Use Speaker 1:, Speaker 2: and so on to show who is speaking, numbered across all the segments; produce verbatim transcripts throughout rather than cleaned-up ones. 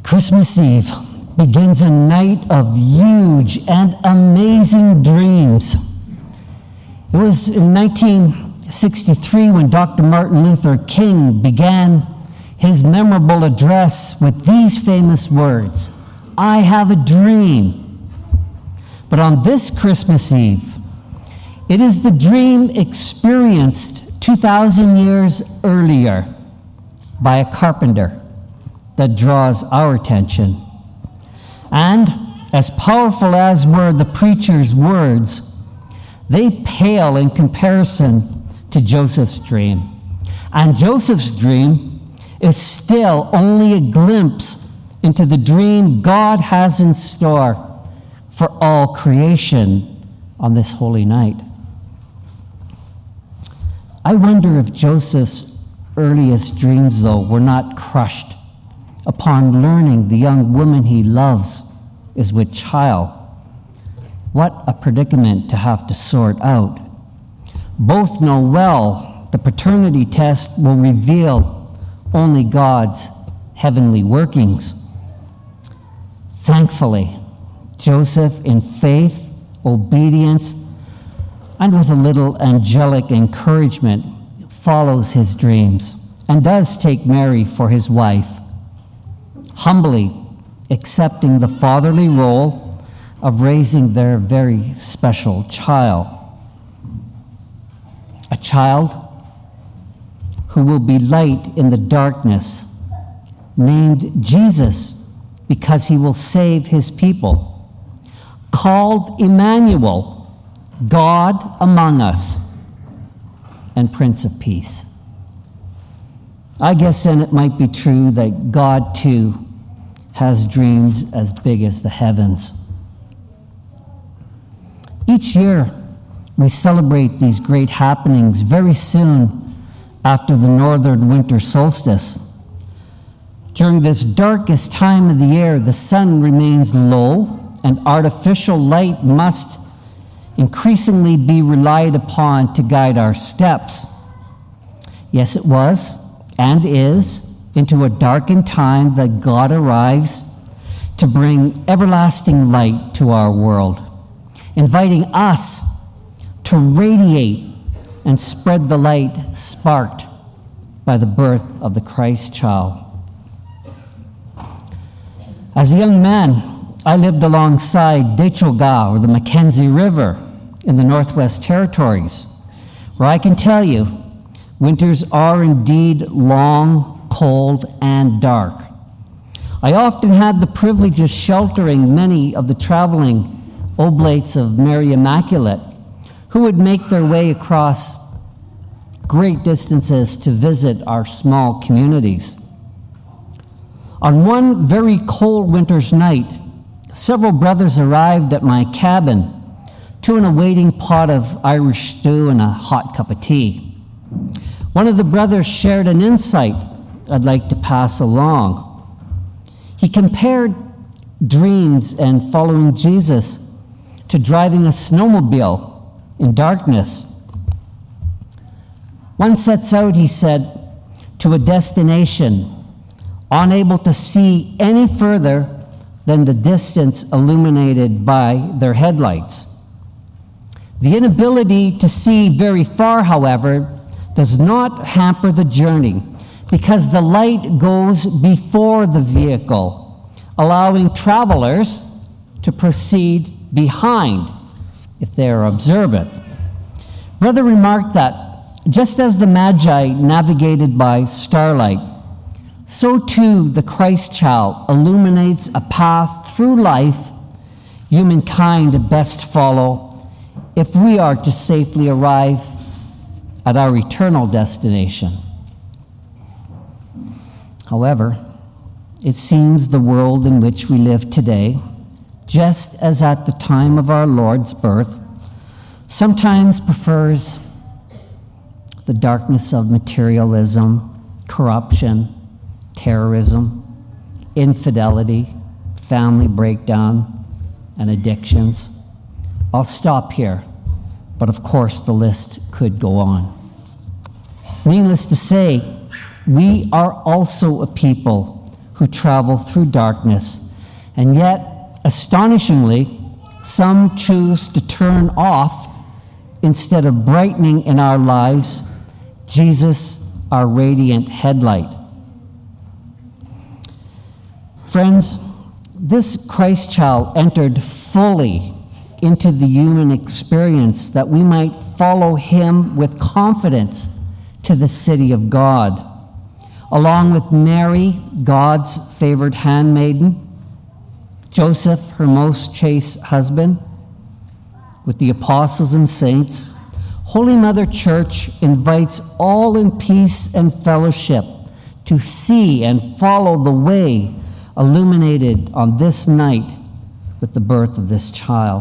Speaker 1: Christmas Eve begins a night of huge and amazing dreams. It was in nineteen sixty-three when Doctor Martin Luther King began his memorable address with these famous words, "I have a dream." But on this Christmas Eve, it is the dream experienced two thousand years earlier by a carpenter that draws our attention. And as powerful as were the preacher's words, they pale in comparison to Joseph's dream. And Joseph's dream is still only a glimpse into the dream God has in store for all creation on this holy night. I wonder if Joseph's earliest dreams, though, were not crushed upon learning the young woman he loves is with child. What a predicament to have to sort out. Both know well the paternity test will reveal only God's heavenly workings. Thankfully, Joseph, in faith, obedience, and with a little angelic encouragement, follows his dreams and does take Mary for his wife, humbly accepting the fatherly role of raising their very special child. A child who will be light in the darkness, named Jesus because he will save his people, called Emmanuel, God among us, and Prince of Peace. I guess then it might be true that God too has dreams as big as the heavens. Each year, we celebrate these great happenings very soon after the northern winter solstice. During this darkest time of the year, the sun remains low, and artificial light must increasingly be relied upon to guide our steps. Yes, it was and is into a darkened time that God arrives to bring everlasting light to our world, inviting us to radiate and spread the light sparked by the birth of the Christ child. As a young man, I lived alongside Dechoga, or the Mackenzie River, in the Northwest Territories, where I can tell you, winters are indeed long, cold, and dark. I often had the privilege of sheltering many of the traveling oblates of Mary Immaculate, who would make their way across great distances to visit our small communities. On one very cold winter's night, several brothers arrived at my cabin to an awaiting pot of Irish stew and a hot cup of tea. One of the brothers shared an insight I'd like to pass along. He compared dreams and following Jesus to driving a snowmobile in darkness. One sets out, he said, to a destination, unable to see any further than the distance illuminated by their headlights. The inability to see very far, however, does not hamper the journey, because the light goes before the vehicle, allowing travelers to proceed behind if they are observant. Brother remarked that just as the Magi navigated by starlight, so too the Christ child illuminates a path through life humankind best follow if we are to safely arrive at our eternal destination. However, it seems the world in which we live today, just as at the time of our Lord's birth, sometimes prefers the darkness of materialism, corruption, terrorism, infidelity, family breakdown, and addictions. I'll stop here, but of course the list could go on. Needless to say, we are also a people who travel through darkness. And yet, astonishingly, some choose to turn off instead of brightening in our lives Jesus, our radiant headlight. Friends, this Christ child entered fully into the human experience that we might follow him with confidence to the city of God. Along with Mary, God's favored handmaiden, Joseph, her most chaste husband, with the apostles and saints, Holy Mother Church invites all in peace and fellowship to see and follow the way illuminated on this night with the birth of this child.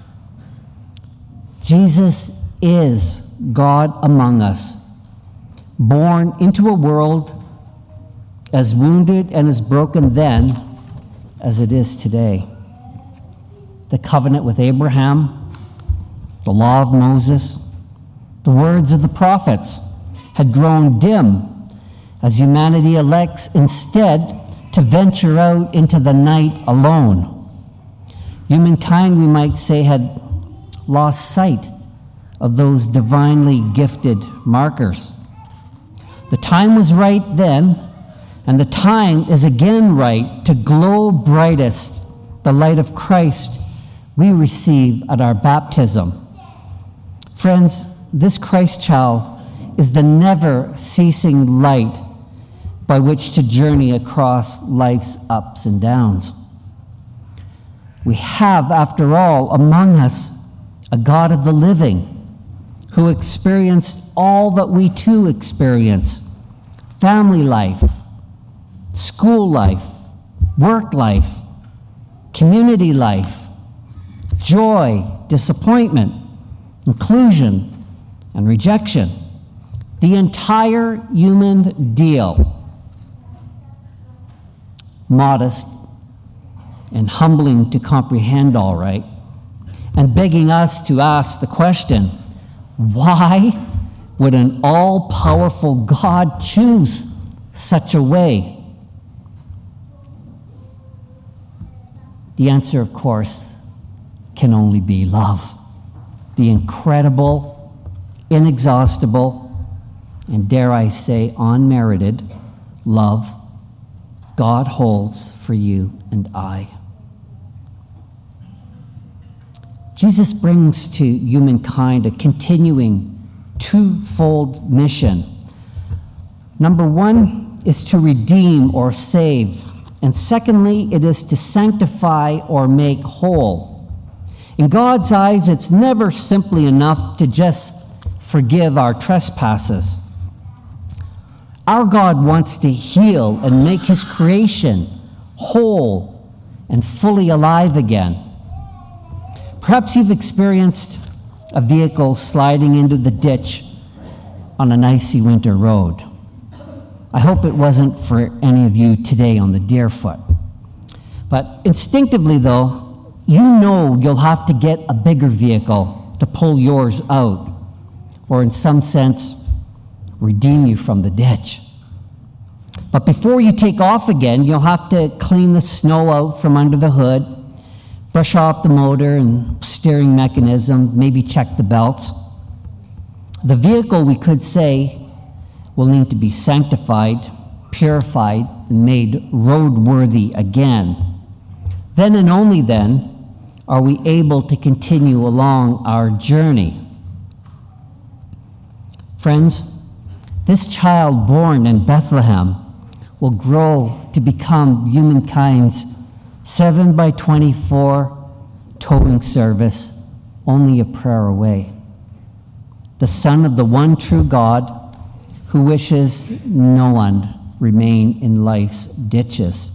Speaker 1: Jesus is God among us, born into a world as wounded and as broken then as it is today. The covenant with Abraham, the law of Moses, the words of the prophets had grown dim as humanity elects instead to venture out into the night alone. Humankind, we might say, had lost sight of those divinely gifted markers. The time was right then, and the time is again right to glow brightest the light of Christ we receive at our baptism. Friends, this Christ child is the never-ceasing light by which to journey across life's ups and downs. We have, after all, among us a God of the living who experienced all that we too experience: family life, school life, work life, community life, joy, disappointment, inclusion, and rejection. The entire human deal. Modest and humbling to comprehend, all right, and begging us to ask the question, why would an all-powerful God choose such a way? The answer, of course, can only be love. The incredible, inexhaustible, and dare I say, unmerited love God holds for you and I. Jesus brings to humankind a continuing twofold mission. Number one is to redeem or save, and secondly, it is to sanctify or make whole. In God's eyes, it's never simply enough to just forgive our trespasses. Our God wants to heal and make his creation whole and fully alive again. Perhaps you've experienced a vehicle sliding into the ditch on an icy winter road. I hope it wasn't for any of you today on the Deerfoot. But instinctively, though, you know you'll have to get a bigger vehicle to pull yours out, or in some sense, redeem you from the ditch. But before you take off again, you'll have to clean the snow out from under the hood, brush off the motor and steering mechanism, maybe check the belts. The vehicle, we could say, will need to be sanctified, purified, and made roadworthy again. Then and only then are we able to continue along our journey. Friends, this child born in Bethlehem will grow to become humankind's seven by twenty-four towing service, only a prayer away. The Son of the one true God who wishes no one remain in life's ditches.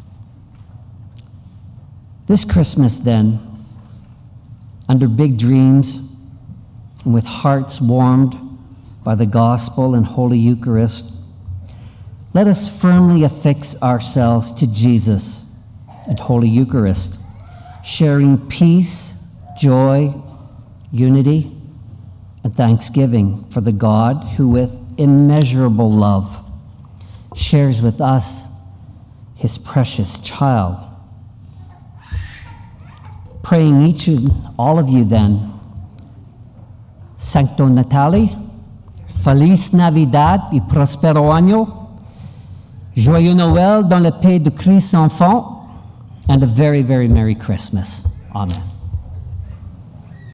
Speaker 1: This Christmas, then, under big dreams and with hearts warmed by the gospel and Holy Eucharist, let us firmly affix ourselves to Jesus and Holy Eucharist, sharing peace, joy, unity, and thanksgiving for the God who with immeasurable love shares with us his precious child. Praying each and all of you then, Sancto Natale, Feliz Navidad y Prospero Año, Joyeux Noël dans la paix de Christ enfant, and a very, very Merry Christmas. Amen.